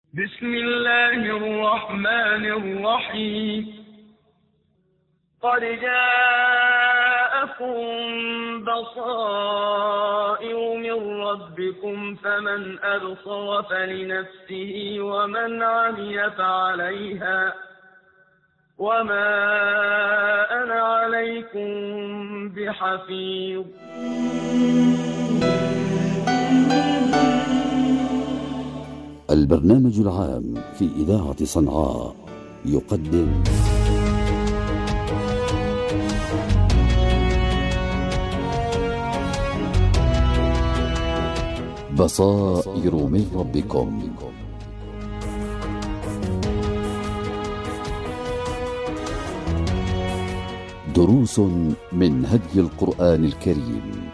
بسم الله الرحمن الرحيم. قد جاءكم بصائر من ربكم فمن أبصر فلنفسه ومن عمي فعليها وما أنا عليكم بحفيظ. البرنامج العام في إذاعة صنعاء يقدم بصائر من ربكم. دروس من هدي القرآن الكريم.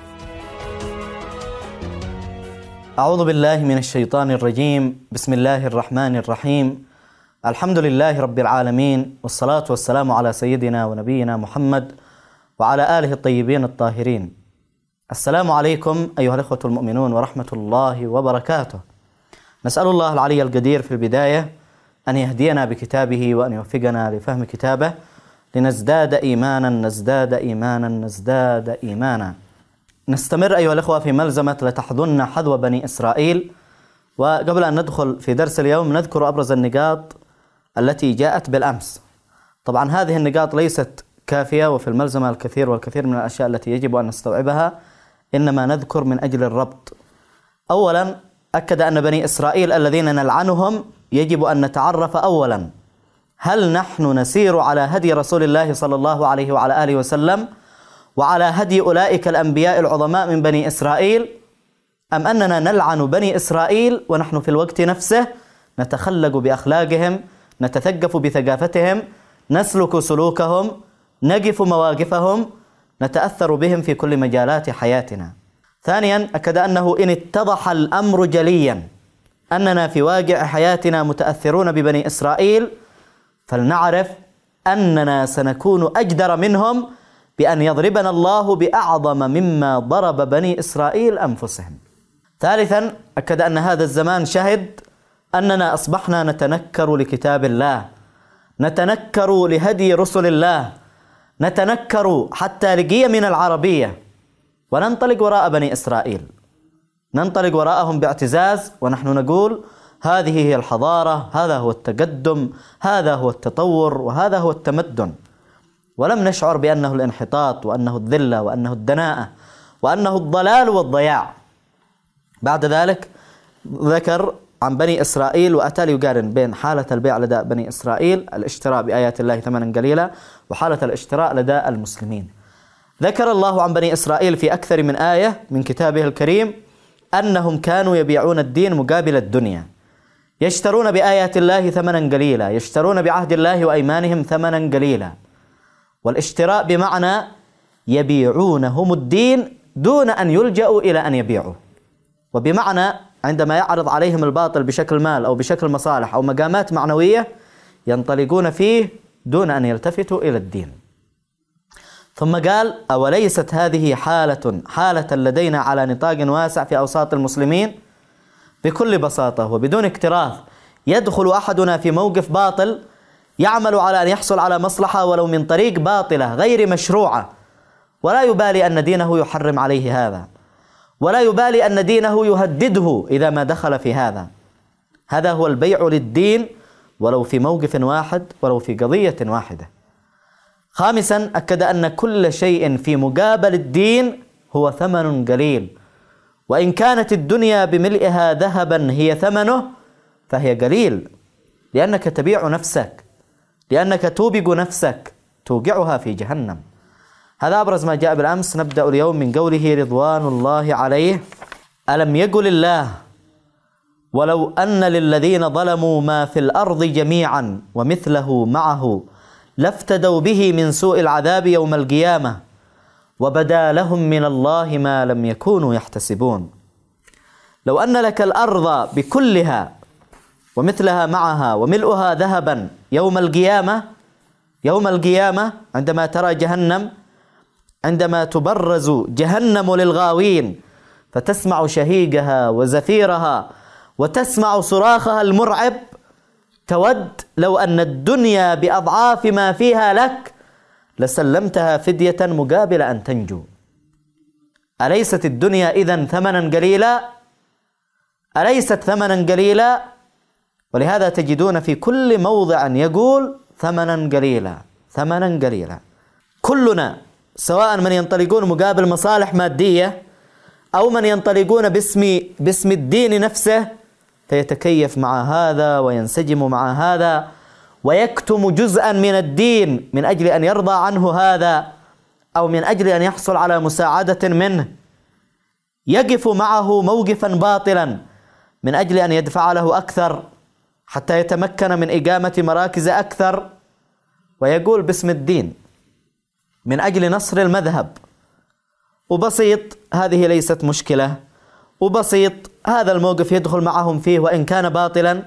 أعوذ بالله من الشيطان الرجيم. بسم الله الرحمن الرحيم. الحمد لله رب العالمين، والصلاة والسلام على سيدنا ونبينا محمد وعلى آله الطيبين الطاهرين. السلام عليكم أيها الأخوة المؤمنون ورحمة الله وبركاته. نسأل الله العلي القدير في البداية أن يهدينا بكتابه وأن يوفقنا لفهم كتابه لنزداد إيمانا نزداد إيمانا نزداد إيمانا. نستمر أيها الأخوة في ملزمة لتحظن حذو بني إسرائيل. وقبل أن ندخل في درس اليوم نذكر أبرز النقاط التي جاءت بالأمس. طبعا هذه النقاط ليست كافية، وفي الملزمة الكثير والكثير من الأشياء التي يجب أن نستوعبها، إنما نذكر من أجل الربط. أولا أكد أن بني إسرائيل الذين نلعنهم يجب أن نتعرف أولا هل نحن نسير على هدي رسول الله صلى الله عليه وعلى آله وسلم وعلى هدي أولئك الأنبياء العظماء من بني إسرائيل، أم أننا نلعن بني إسرائيل ونحن في الوقت نفسه نتخلق بأخلاقهم، نتثقف بثقافتهم، نسلك سلوكهم، نقف مواقفهم، نتأثر بهم في كل مجالات حياتنا. ثانيا أكد أنه إن اتضح الأمر جليا أننا في واقع حياتنا متأثرون ببني إسرائيل، فلنعرف أننا سنكون أجدر منهم بأن يضربنا الله بأعظم مما ضرب بني إسرائيل أنفسهم. ثالثا أكد أن هذا الزمان شهد أننا أصبحنا نتنكر لكتاب الله، نتنكر لهدي رسل الله، نتنكر حتى لقيم من العربية، وننطلق وراء بني إسرائيل، ننطلق وراءهم باعتزاز، ونحن نقول هذه هي الحضارة، هذا هو التقدم، هذا هو التطور، وهذا هو التمدن. ولم نشعر بأنه الانحطاط، وأنه الذلة، وأنه الدناءة، وأنه الضلال والضياع. بعد ذلك ذكر عن بني إسرائيل، وأتى ليقارن بين حالة البيع لدى بني إسرائيل، الاشتراء بآيات الله ثمنا قليلا، وحالة الاشتراء لدى المسلمين. ذكر الله عن بني إسرائيل في أكثر من آية من كتابه الكريم أنهم كانوا يبيعون الدين مقابل الدنيا، يشترون بآيات الله ثمنا قليلا، يشترون بعهد الله وأيمانهم ثمنا قليلا. والاشتراء بمعنى يبيعونهم الدين دون أن يلجأوا إلى أن يبيعوا، وبمعنى عندما يعرض عليهم الباطل بشكل مال أو بشكل مصالح أو مقامات معنوية ينطلقون فيه دون أن يلتفتوا إلى الدين. ثم قال أوليست هذه حالة لدينا على نطاق واسع في أوساط المسلمين؟ بكل بساطة وبدون اكتراث يدخل أحدنا في موقف باطل يعمل على أن يحصل على مصلحة ولو من طريق باطلة غير مشروعة، ولا يبالي أن دينه يحرم عليه هذا، ولا يبالي أن دينه يهدده إذا ما دخل في هذا. هذا هو البيع للدين، ولو في موقف واحد، ولو في قضية واحدة. خامسا أكد أن كل شيء في مقابل الدين هو ثمن قليل، وإن كانت الدنيا بملئها ذهبا هي ثمنه فهي قليل، لأنك تبيع نفسك، لأنك توبق نفسك، توقعها في جهنم. هذا أبرز ما جاء بالأمس. نبدأ اليوم من قوله رضوان الله عليه: ألم يقل الله ولو أن للذين ظلموا ما في الأرض جميعا ومثله معه لافتدوا به من سوء العذاب يوم القيامة وبدا لهم من الله ما لم يكونوا يحتسبون. لو أن لك الأرض بكلها ومثلها معها وملؤها ذهبا يوم القيامة عندما ترى جهنم، عندما تبرز جهنم للغاوين فتسمع شهيقها وزفيرها وتسمع صراخها المرعب تود لو أن الدنيا بأضعاف ما فيها لك لسلمتها فدية مقابل أن تنجو. أليست الدنيا إذن ثمنا قليلا؟ أليست ثمنا قليلا؟ ولهذا تجدون في كل موضع يقول ثمنا قليلا ثمنا قليلا. كلنا سواء من ينطلقون مقابل مصالح مادية أو من ينطلقون باسم الدين نفسه فيتكيف مع هذا وينسجم مع هذا ويكتم جزءا من الدين من أجل أن يرضى عنه هذا أو من أجل أن يحصل على مساعدة منه، يقف معه موقفا باطلا من أجل أن يدفع له أكثر حتى يتمكن من إقامة مراكز أكثر، ويقول باسم الدين من أجل نصر المذهب. وبسيط، هذه ليست مشكلة، وبسيط هذا الموقف يدخل معهم فيه وإن كان باطلا.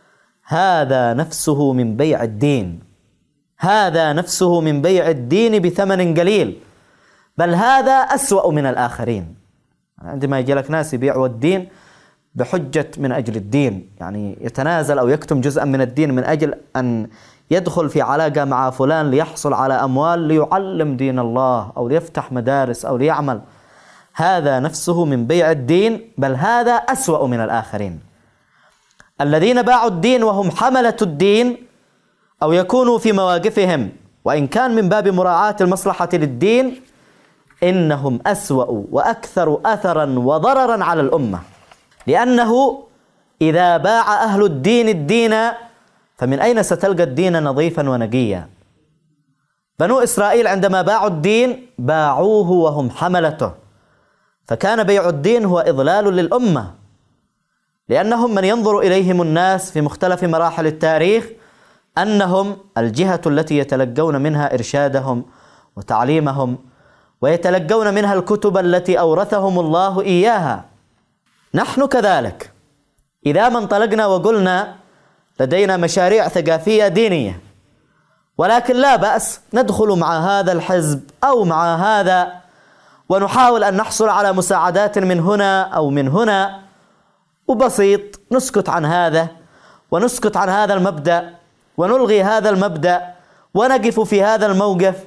هذا نفسه من بيع الدين، هذا نفسه من بيع الدين بثمن قليل، بل هذا أسوأ من الآخرين. عندما يجي لك ناس يبيعوا الدين بحجة من أجل الدين، يعني يتنازل أو يكتم جزءا من الدين من أجل أن يدخل في علاقة مع فلان ليحصل على أموال ليعلم دين الله أو ليفتح مدارس أو ليعمل، هذا نفسه من بيع الدين، بل هذا أسوأ من الآخرين. الذين باعوا الدين وهم حملة الدين أو يكونوا في مواقفهم وإن كان من باب مراعاة المصلحة للدين، إنهم أسوأ وأكثر أثرا وضررا على الأمة، لأنه إذا باع أهل الدين الدين فمن أين ستلقى الدين نظيفا ونقيا؟ بنو إسرائيل عندما باعوا الدين باعوه وهم حملته، فكان بيع الدين هو إضلال للأمة، لأنهم من ينظر إليهم الناس في مختلف مراحل التاريخ أنهم الجهة التي يتلقون منها إرشادهم وتعليمهم ويتلقون منها الكتب التي أورثهم الله إياها. نحن كذلك إذا ما انطلقنا وقلنا لدينا مشاريع ثقافية دينية، ولكن لا بأس ندخل مع هذا الحزب أو مع هذا ونحاول أن نحصل على مساعدات من هنا أو من هنا، وبسيط نسكت عن هذا ونسكت عن هذا المبدأ ونلغي هذا المبدأ ونقف في هذا الموقف،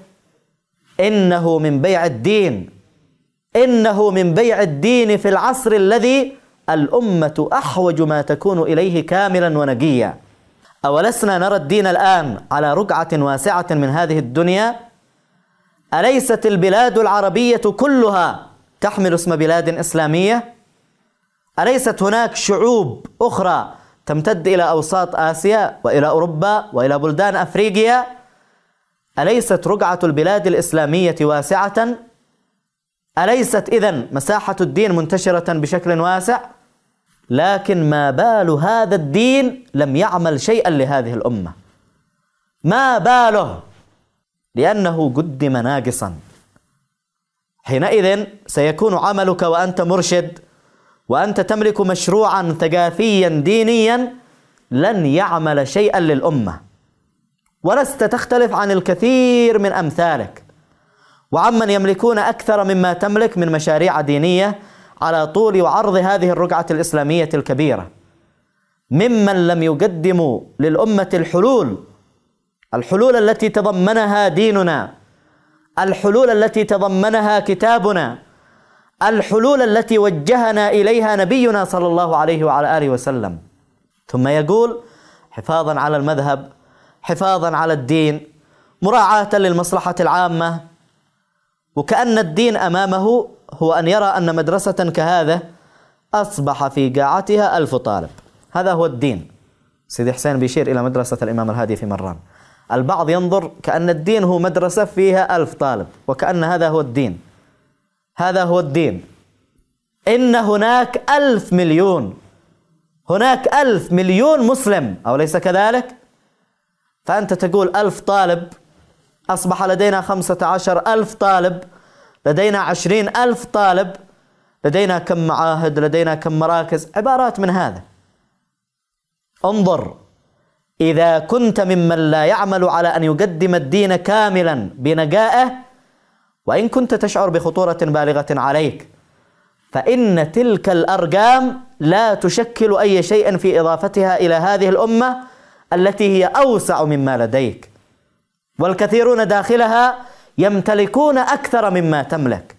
إنه من بيع الدين، إنه من بيع الدين في العصر الذي الأمة أحوج ما تكون إليه كاملا ونقيا. أولسنا نرى الدين الآن على رقعة واسعة من هذه الدنيا؟ أليست البلاد العربية كلها تحمل اسم بلاد إسلامية؟ أليست هناك شعوب أخرى تمتد إلى أوساط آسيا وإلى أوروبا وإلى بلدان أفريقيا؟ أليست رقعة البلاد الإسلامية واسعة؟ أليست إذن مساحة الدين منتشرة بشكل واسع؟ لكن ما بال هذا الدين لم يعمل شيئا لهذه الأمة، ما باله؟ لأنه قدم ناقصا. حينئذ سيكون عملك وأنت مرشد وأنت تملك مشروعا ثقافيا دينيا لن يعمل شيئا للأمة، ولست تختلف عن الكثير من أمثالك وعمن يملكون أكثر مما تملك من مشاريع دينية على طول وعرض هذه الرقعة الإسلامية الكبيرة، ممن لم يقدموا للأمة الحلول التي تضمنها ديننا، الحلول التي تضمنها كتابنا، الحلول التي وجهنا إليها نبينا صلى الله عليه وعلى آله وسلم. ثم يقول حفاظا على المذهب، حفاظا على الدين، مراعاة للمصلحة العامة، وكأن الدين أمامه هو أن يرى أن مدرسة كهذا أصبح في قاعتها 1000 طالب، هذا هو الدين. سيدي حسين بيشير إلى مدرسة الإمام الهادي في مران. البعض ينظر كأن الدين هو مدرسة فيها 1000 طالب وكأن هذا هو الدين، هذا هو الدين. إن هناك 1000 مليون، هناك 1000 مليون مسلم، أو ليس كذلك؟ فأنت تقول 1000 طالب، أصبح لدينا 15,000 طالب، لدينا 20,000 طالب، لدينا كم معاهد، لدينا كم مراكز، عبارات من هذا. انظر، إذا كنت ممن لا يعمل على أن يقدم الدين كاملا بنقائه، وإن كنت تشعر بخطورة بالغة عليك، فإن تلك الأرقام لا تشكل أي شيء في إضافتها إلى هذه الأمة التي هي أوسع مما لديك، والكثيرون داخلها يمتلكون أكثر مما تملك.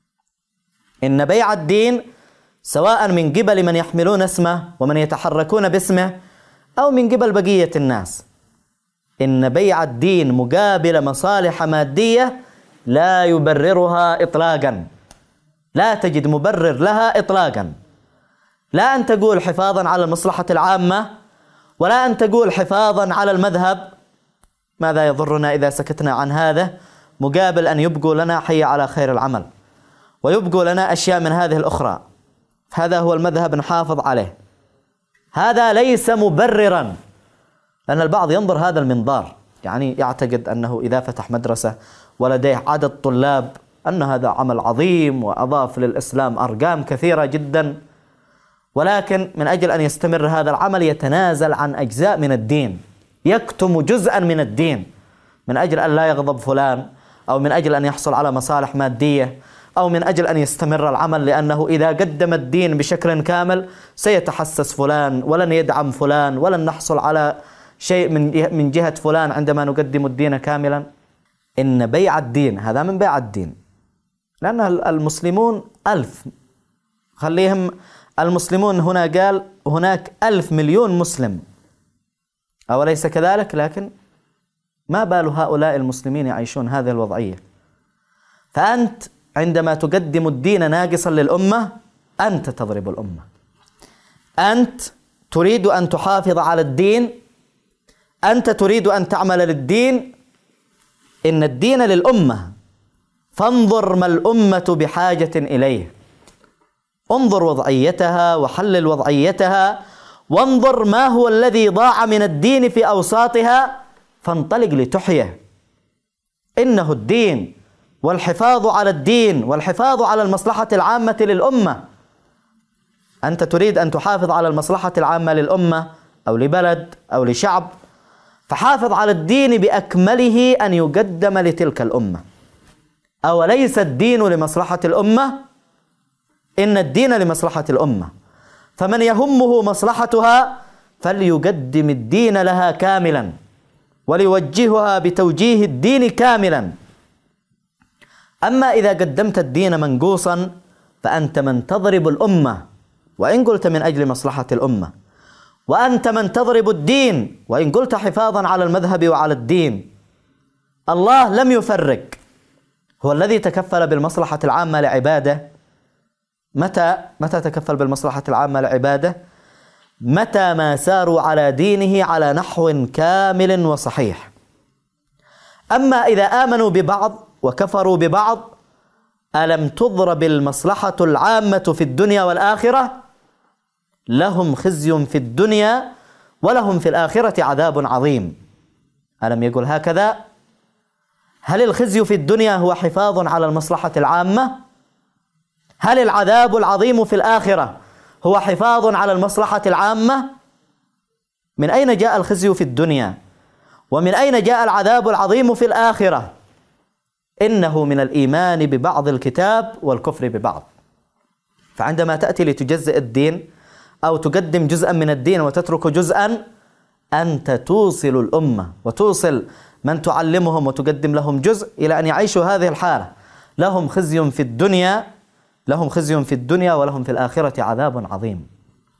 إن بيع الدين سواء من قبل من يحملون اسمه ومن يتحركون باسمه أو من قبل بقية الناس، إن بيع الدين مقابل مصالح مادية لا يبررها إطلاقا، لا تجد مبرر لها إطلاقا. لا أن تقول حفاظا على المصلحة العامة، ولا أن تقول حفاظا على المذهب، ماذا يضرنا إذا سكتنا عن هذا مقابل أن يبقوا لنا حي على خير العمل ويبقوا لنا أشياء من هذه الأخرى. هذا هو المذهب نحافظ عليه. هذا ليس مبررا، لأن البعض ينظر هذا المنظار، يعني يعتقد أنه إذا فتح مدرسة ولديه عدد طلاب أن هذا عمل عظيم وأضاف للإسلام أرقام كثيرة جدا، ولكن من أجل أن يستمر هذا العمل يتنازل عن أجزاء من الدين، يكتم جزءا من الدين من أجل أن لا يغضب فلان، أو من أجل أن يحصل على مصالح مادية، أو من أجل أن يستمر العمل لأنه إذا قدم الدين بشكل كامل سيتحسس فلان ولن يدعم فلان ولن نحصل على شيء من جهة فلان عندما نقدم الدين كاملا. إن بيع الدين هذا من بيع الدين، لأن المسلمون 1000، خليهم المسلمون هنا، قال هناك 1000 مليون مسلم، أوليس كذلك؟ لكن ما بال هؤلاء المسلمين يعيشون هذه الوضعية؟ فأنت عندما تقدم الدين ناقصا للأمة أنت تضرب الأمة. أنت تريد أن تحافظ على الدين، أنت تريد أن تعمل للدين. إن الدين للأمة، فانظر ما الأمة بحاجة إليه، انظر وضعيتها وحلل وضعيتها، وانظر ما هو الذي ضاع من الدين في أوساطها فانطلق لتحيه. إنه الدين والحفاظ على الدين والحفاظ على المصلحة العامة للأمة. أنت تريد أن تحافظ على المصلحة العامة للأمة أو لبلد أو لشعب، فحافظ على الدين بأكمله أن يقدم لتلك الأمة. أوليس الدين لمصلحة الأمة؟ إن الدين لمصلحة الأمة، فمن يهمه مصلحتها فليقدم الدين لها كاملا وليوجهها بتوجيه الدين كاملا. أما إذا قدمت الدين منقوصا فأنت من تضرب الأمة وإن قلت من أجل مصلحة الأمة، وأنت من تضرب الدين وإن قلت حفاظا على المذهب وعلى الدين. الله لم يفرق، هو الذي تكفل بالمصلحة العامة لعباده. متى تكفل بالمصلحة العامة لعباده؟ متى ما ساروا على دينه على نحو كامل وصحيح. أما إذا آمنوا ببعض وكفروا ببعض، ألم تضرب المصلحة العامة في الدنيا والآخرة؟ لهم خزي في الدنيا ولهم في الآخرة عذاب عظيم. ألم يقل هكذا؟ هل الخزي في الدنيا هو حفاظ على المصلحة العامة؟ هل العذاب العظيم في الآخرة هو حفاظ على المصلحة العامة؟ من أين جاء الخزي في الدنيا؟ ومن أين جاء العذاب العظيم في الآخرة؟ إنه من الإيمان ببعض الكتاب والكفر ببعض. فعندما تأتي لتجزئ الدين أو تقدم جزءا من الدين وتترك جزءا، أنت توصل الأمة وتوصل من تعلمهم وتقدم لهم جزء إلى أن يعيشوا هذه الحالة. لهم خزي في الدنيا ولهم في الآخرة عذاب عظيم.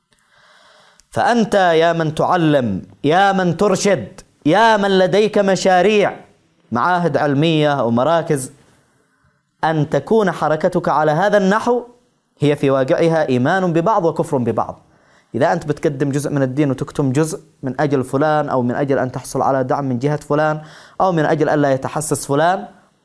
فأنت يا من تعلم، يا من ترشد، يا من لديك مشاريع، معاهد علمية أو مراكز، أن تكون حركتك على هذا النحو هي في واقعها إيمان ببعض وكفر ببعض. إذا أنت بتقدم جزء من الدين وتكتم جزء من أجل فلان، أو من أجل أن تحصل على دعم من جهة فلان، أو من أجل أن لا يتحسس فلان،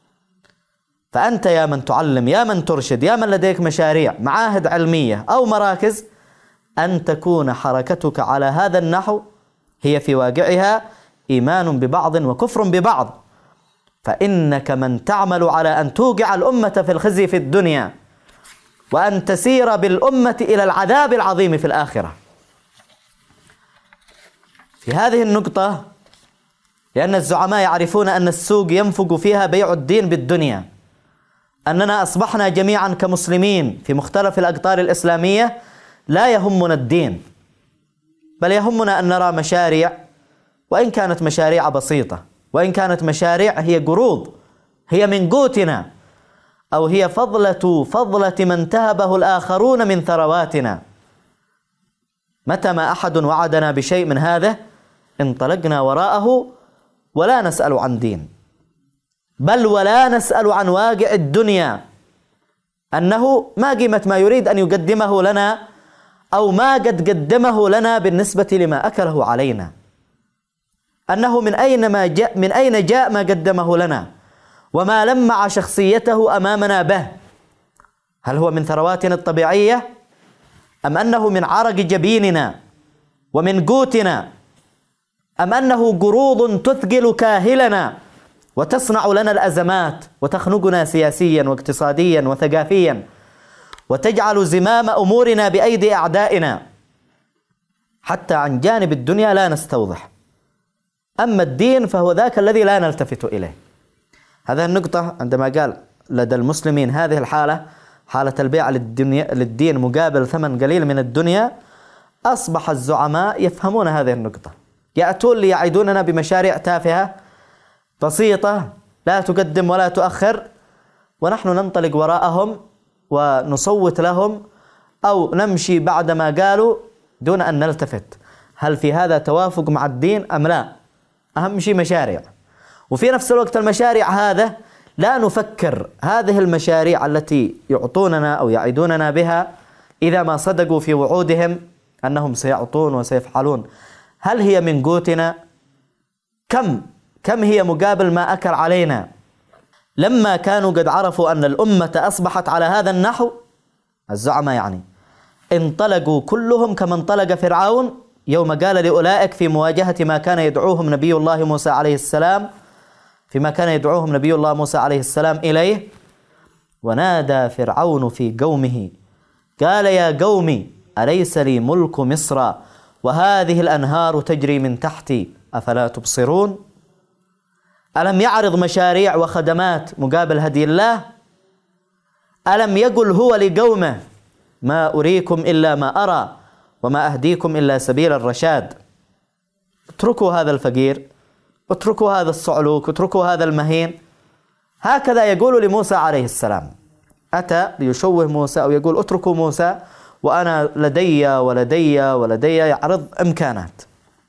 فأنت يا من تعلم، يا من ترشد، يا من لديك مشاريع، معاهد علمية أو مراكز، أن تكون حركتك على هذا النحو هي في واقعها إيمان ببعض وكفر ببعض. فإنك من تعمل على أن توقع الأمة في الخزي في الدنيا وأن تسير بالأمة إلى العذاب العظيم في الآخرة. في هذه النقطة، لأن الزعماء يعرفون أن السوق ينفق فيها بيع الدين بالدنيا، أننا أصبحنا جميعا كمسلمين في مختلف الأقطار الإسلامية لا يهمنا الدين، بل يهمنا أن نرى مشاريع، وإن كانت مشاريع بسيطة، وإن كانت مشاريع هي قروض، هي من قوتنا، أو هي فضلة من تهبه الآخرون من ثرواتنا. متى ما أحد وعدنا بشيء من هذا انطلقنا وراءه، ولا نسأل عن دين، بل ولا نسأل عن واقع الدنيا، أنه ما قيمة ما يريد أن يقدمه لنا، أو ما قد قدمه لنا بالنسبة لما أكله علينا، أنه من أين جاء ما قدمه لنا، وما لمع شخصيته أمامنا به. هل هو من ثرواتنا الطبيعية، أم أنه من عرق جبيننا ومن قوتنا، أم أنه قروض تثقل كاهلنا وتصنع لنا الأزمات وتخنقنا سياسيا واقتصاديا وثقافيا، وتجعل زمام أمورنا بأيدي أعدائنا؟ حتى عن جانب الدنيا لا نستوضح، أما الدين فهو ذاك الذي لا نلتفت إليه. هذه النقطة عندما قال لدى المسلمين هذه الحالة، حالة البيع للدين مقابل ثمن قليل من الدنيا، أصبح الزعماء يفهمون هذه النقطة، يأتون ليعيدوننا بمشاريع تافهة بسيطة لا تقدم ولا تؤخر، ونحن ننطلق وراءهم ونصوت لهم أو نمشي بعدما قالوا دون أن نلتفت هل في هذا توافق مع الدين أم لا. أهم شيء مشاريع، وفي نفس الوقت المشاريع هذا لا نفكر هذه المشاريع التي يعطوننا أو يعيدوننا بها إذا ما صدقوا في وعودهم أنهم سيعطون وسيفعلون، هل هي من قوتنا؟ كم هي مقابل ما أكل علينا؟ لما كانوا قد عرفوا أن الأمة أصبحت على هذا النحو، الزعماء يعني، انطلقوا كلهم كما انطلق فرعون يوم قال لأولئك في مواجهة ما كان يدعوهم نبي الله موسى عليه السلام، فيما كان يدعوهم نبي الله موسى عليه السلام إليه: ونادى فرعون في قومه قال يا قوم أليس لي ملك مصر وهذه الأنهار تجري من تحتي أفلا تبصرون؟ ألم يعرض مشاريع وخدمات مقابل هدي الله؟ ألم يقل هو لقومه ما أريكم إلا ما أرى وما أهديكم إلا سبيل الرشاد؟ اتركوا هذا الفقير، اتركوا هذا الصعلوك، اتركوا هذا المهين. هكذا يقول لموسى عليه السلام، أتى ليشوه موسى أو يقول اتركوا موسى وأنا لدي يعرض إمكانات.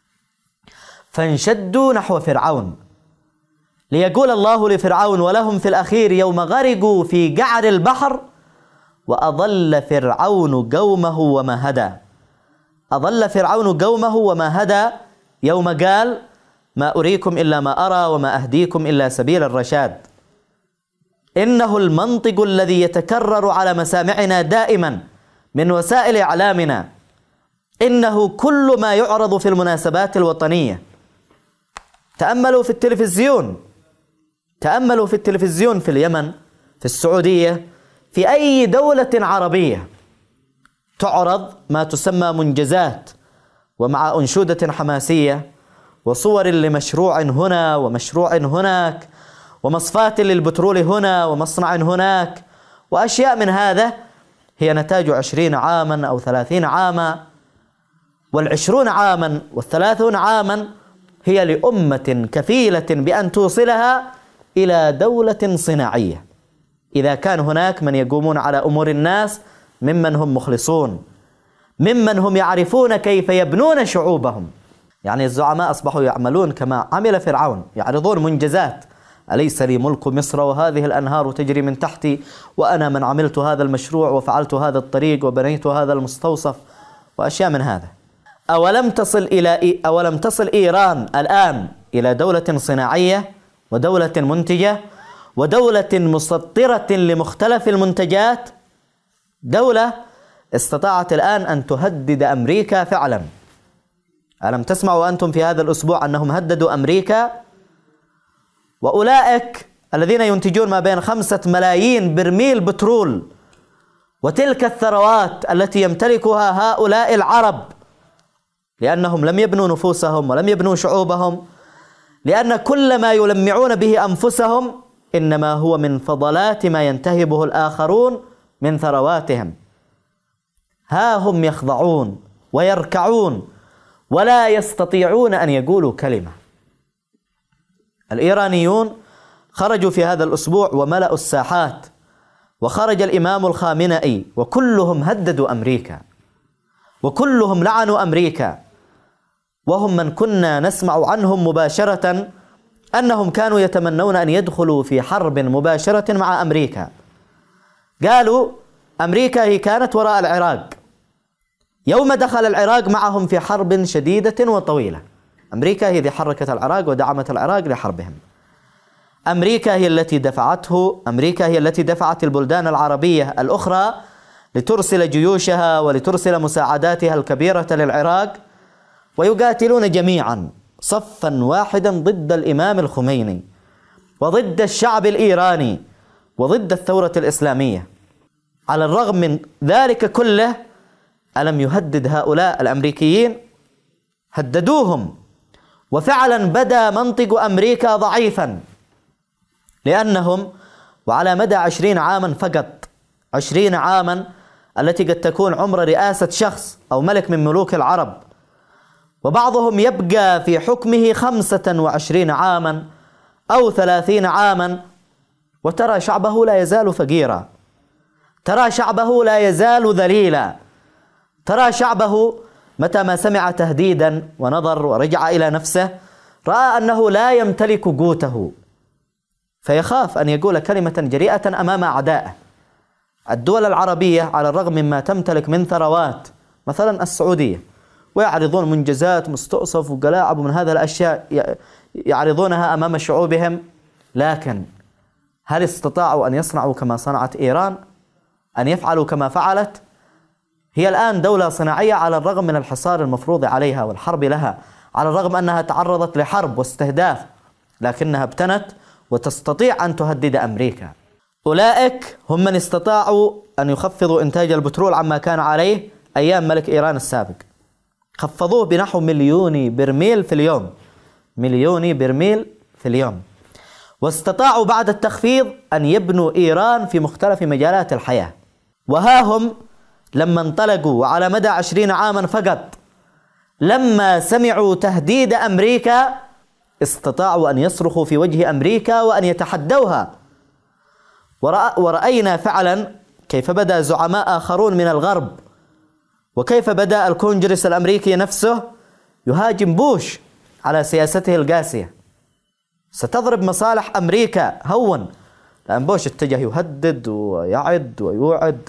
فانشدوا نحو فرعون، ليقول الله لفرعون ولهم في الأخير يوم غرقوا في قعر البحر: وأضل فرعون قومه وما هدى. أضل فرعون قومه وما هدى يوم قال ما أريكم إلا ما أرى وما أهديكم إلا سبيل الرشاد. إنه المنطق الذي يتكرر على مسامعنا دائما من وسائل إعلامنا، إنه كل ما يعرض في المناسبات الوطنية. تأملوا في التلفزيون، تأملوا في التلفزيون في اليمن، في السعودية، في أي دولة عربية، تعرض ما تسمى منجزات، ومع أنشودة حماسية وصور لمشروع هنا ومشروع هناك ومصفاة للبترول هنا ومصنع هناك، وأشياء من هذا هي نتاج 20 عاما أو 30 عاما، وال20 عاما وال30 عاما هي لأمة كفيلة بأن توصلها إلى دولة صناعية، إذا كان هناك من يقومون على أمور الناس ممن هم مخلصون، ممن هم يعرفون كيف يبنون شعوبهم. يعني الزعماء أصبحوا يعملون كما عمل فرعون، يعرضون منجزات: أليس لي ملك مصر وهذه الأنهار تجري من تحتي، وأنا من عملت هذا المشروع وفعلت هذا الطريق وبنيت هذا المستوصف، وأشياء من هذا. أولم تصل إيران الآن إلى دولة صناعية ودولة منتجة ودولة مسطرة لمختلف المنتجات، دولة استطاعت الآن أن تهدد أمريكا فعلا. ألم تسمعوا أنتم في هذا الأسبوع أنهم هددوا أمريكا؟ وأولئك الذين ينتجون ما بين 5 ملايين برميل بترول، وتلك الثروات التي يمتلكها هؤلاء العرب، لأنهم لم يبنوا نفوسهم ولم يبنوا شعوبهم، لأن كل ما يلمعون به أنفسهم إنما هو من فضلات ما ينتهبه الآخرون من ثرواتهم. ها هم يخضعون ويركعون ولا يستطيعون أن يقولوا كلمة. الإيرانيون خرجوا في هذا الأسبوع وملأوا الساحات، وخرج الإمام الخامنئي، وكلهم هددوا أمريكا، وكلهم لعنوا أمريكا، وهم من كنا نسمع عنهم مباشرة أنهم كانوا يتمنون أن يدخلوا في حرب مباشرة مع أمريكا. قالوا أمريكا هي كانت وراء العراق، يوم دخل العراق معهم في حرب شديدة وطويلة. أمريكا هي التي حركت العراق ودعمت العراق لحربهم. أمريكا هي التي دفعته، أمريكا هي التي دفعت البلدان العربية الأخرى لترسل جيوشها ولترسل مساعداتها الكبيرة للعراق، ويقاتلون جميعا صفا واحدا ضد الإمام الخميني وضد الشعب الإيراني وضد الثورة الإسلامية. على الرغم من ذلك كله، ألم يهدد هؤلاء الأمريكيين؟ هددوهم، وفعلا بدا منطق أمريكا ضعيفا، لأنهم وعلى مدى 20 عاما فقط، 20 عاما التي قد تكون عمر رئاسة شخص أو ملك من ملوك العرب، وبعضهم يبقى في حكمه 25 عاما أو 30 عاما، وترى شعبه لا يزال فقيرا، ترى شعبه لا يزال ذليلا، ترى شعبه متى ما سمع تهديدا ونظر ورجع إلى نفسه رأى أنه لا يمتلك قوته، فيخاف أن يقول كلمة جريئة أمام أعدائه. الدول العربية على الرغم مما تمتلك من ثروات، مثلا السعودية، ويعرضون منجزات مستأصف وقلاعب من هذه الأشياء يعرضونها أمام شعوبهم، لكن هل استطاعوا أن يصنعوا كما صنعت إيران؟ أن يفعلوا كما فعلت؟ هي الآن دولة صناعية على الرغم من الحصار المفروض عليها والحرب لها، على الرغم أنها تعرضت لحرب واستهداف، لكنها ابتنت وتستطيع أن تهدد أمريكا. أولئك هم من استطاعوا أن يخفضوا إنتاج البترول عما كان عليه أيام ملك إيران السابق، خفضوه بنحو 1,000,000 برميل في اليوم، 1,000,000 برميل في اليوم، واستطاعوا بعد التخفيض أن يبنوا إيران في مختلف مجالات الحياة. وها هم لما انطلقوا وعلى مدى 20 عاما فقط، لما سمعوا تهديد أمريكا استطاعوا أن يصرخوا في وجه أمريكا وأن يتحدوها. ورأينا فعلا كيف بدأ زعماء آخرون من الغرب، وكيف بدأ الكونجرس الأمريكي نفسه يهاجم بوش على سياسته القاسية. ستضرب مصالح أمريكا هون، لأن بوش اتجه يهدد ويعد ويوعد.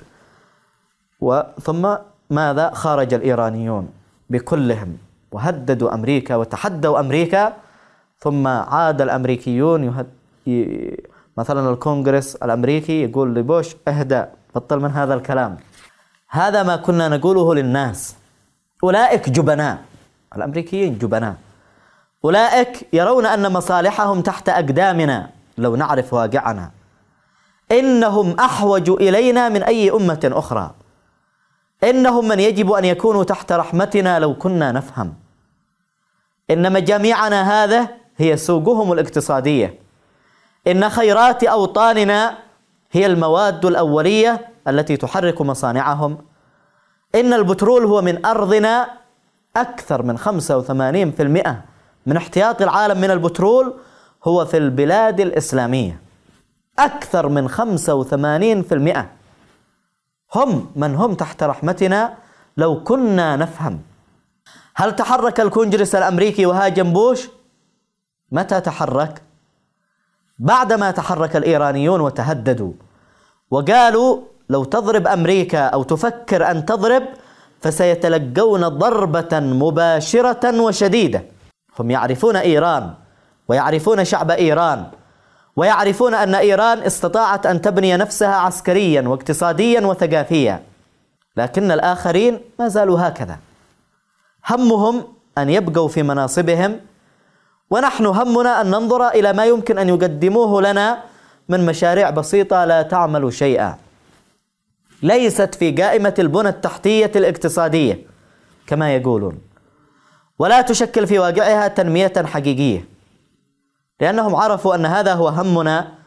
ثم ماذا؟ خرج الإيرانيون بكلهم وهددوا أمريكا وتحدوا أمريكا، ثم عاد الأمريكيون مثلا الكونغرس الأمريكي يقول لبوش اهدأ، بطل من هذا الكلام، هذا ما كنا نقوله للناس. أولئك جبناء، الأمريكيين جبناء، أولئك يرون أن مصالحهم تحت أقدامنا لو نعرف واقعنا. إنهم أحوج إلينا من أي أمة أخرى، إنهم من يجب أن يكونوا تحت رحمتنا لو كنا نفهم. إن مجاميعنا هذا هي سوقهم الاقتصادية، إن خيرات أوطاننا هي المواد الأولية التي تحرك مصانعهم، إن البترول هو من أرضنا. أكثر من 85% من احتياط العالم من البترول هو في البلاد الإسلامية، أكثر من 85% هم من هم تحت رحمتنا لو كنا نفهم. هل تحرك الكونجرس الأمريكي وهاجم بوش؟ متى تحرك؟ بعدما تحرك الإيرانيون وتهددوا وقالوا لو تضرب أمريكا أو تفكر أن تضرب فسيتلقون ضربة مباشرة وشديدة. هم يعرفون إيران ويعرفون شعب إيران ويعرفون أن إيران استطاعت أن تبني نفسها عسكريا واقتصاديا وثقافيا، لكن الآخرين ما زالوا هكذا، همهم أن يبقوا في مناصبهم، ونحن همنا أن ننظر إلى ما يمكن أن يقدموه لنا من مشاريع بسيطة لا تعمل شيئا، ليست في قائمة البنى التحتية الاقتصادية كما يقولون، ولا تشكل في واقعها تنمية حقيقية، لأنهم عرفوا أن هذا هو همنا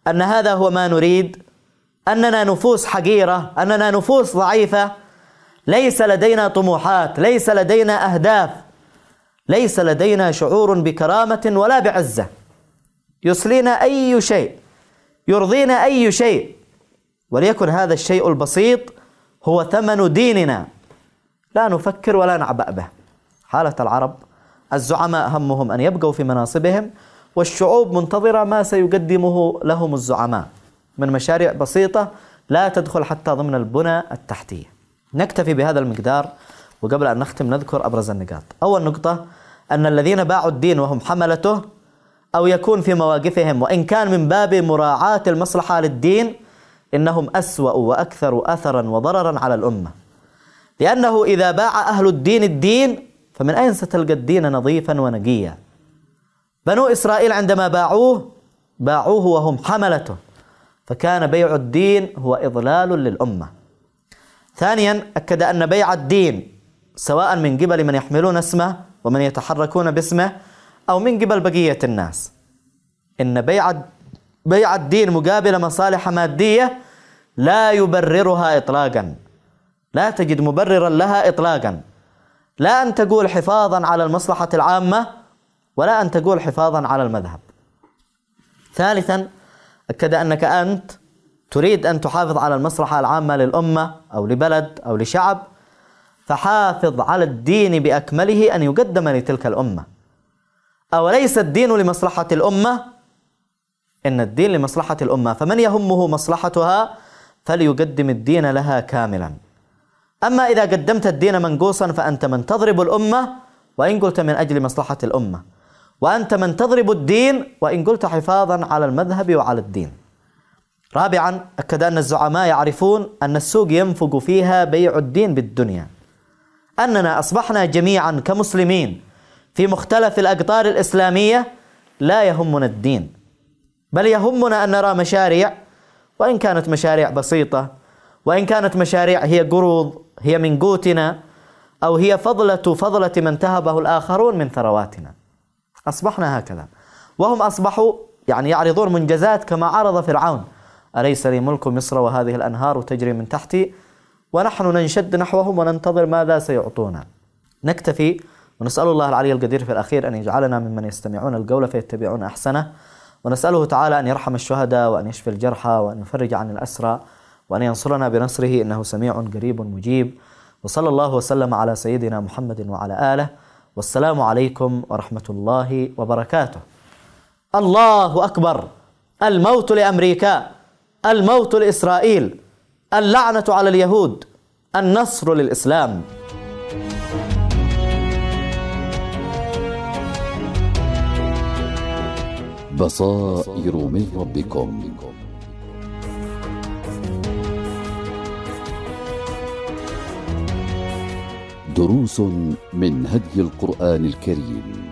أن هذا هو ما نريد، أننا نفوس حقيرة، أننا نفوس ضعيفة، ليس لدينا طموحات، ليس لدينا أهداف، ليس لدينا شعور بكرامة ولا بعزة، يسلينا أي شيء، يرضينا أي شيء، وليكن هذا الشيء البسيط هو ثمن ديننا، لا نفكر ولا نعبأ به. حالة العرب الزعماء همهم أن يبقوا في مناصبهم، والشعوب منتظرة ما سيقدمه لهم الزعماء من مشاريع بسيطة لا تدخل حتى ضمن البنى التحتية. نكتفي بهذا المقدار، وقبل أن نختم نذكر أبرز النقاط. أول نقطة أن الذين باعوا الدين وهم حملته أو يكون في مواقفهم وإن كان من باب مراعاة المصلحة للدين، إنهم أسوأ وأكثر أثرا وضررا على الأمة، لأنه إذا باع أهل الدين فمن أين ستلقى الدين نظيفا ونقيا؟ بنو إسرائيل عندما باعوه وهم حملته، فكان بيع الدين هو إضلال للأمة. ثانيا أكد أن بيع الدين سواء من قبل من يحملون اسمه ومن يتحركون باسمه أو من قبل بقية الناس، إن بيع الدين مقابل مصالح مادية لا يبررها إطلاقا، لا تجد مبررا لها إطلاقا، لا أن تقول حفاظا على المصلحة العامة ولا أن تقول حفاظا على المذهب. ثالثا أكد أنك أنت تريد أن تحافظ على المصلحة العامة للأمة أو لبلد أو لشعب، فحافظ على الدين بأكمله أن يقدم لتلك الأمة. أوليس الدين لمصلحة الأمة؟ إن الدين لمصلحة الأمة، فمن يهمه مصلحتها فليقدم الدين لها كاملا. أما إذا قدمت الدين منقوصا فأنت من تضرب الأمة وإن قلت من أجل مصلحة الأمة، وأنت من تضرب الدين وإن قلت حفاظا على المذهب وعلى الدين. رابعا أكد أن الزعماء يعرفون أن السوق ينفق فيها بيع الدين بالدنيا، أننا أصبحنا جميعا كمسلمين في مختلف الأقطار الإسلامية لا يهمنا الدين، بل يهمنا أن نرى مشاريع، وإن كانت مشاريع بسيطة، وإن كانت مشاريع هي قروض، هي من قوتنا، أو هي فضلة من تهبه الآخرون من ثرواتنا. أصبحنا هكذا، وهم أصبحوا يعرضون منجزات كما عرض فرعون: أليس لي ملك مصر وهذه الأنهار تجري من تحتي، ونحن ننشد نحوهم وننتظر ماذا سيعطونا. نكتفي ونسأل الله العلي القدير في الأخير أن يجعلنا ممن يستمعون القول فيتبعون أحسنه، ونسأله تعالى أن يرحم الشهداء وأن يشفي الجرحى وأن يفرج عن الأسرى وأن ينصرنا بنصره إنه سميع قريب مجيب. وصلى الله وسلم على سيدنا محمد وعلى آله، والسلام عليكم ورحمة الله وبركاته. الله أكبر. الموت لأمريكا، الموت لإسرائيل، اللعنة على اليهود، النصر للإسلام. بصائر من ربكم. دروس من هدي القرآن الكريم.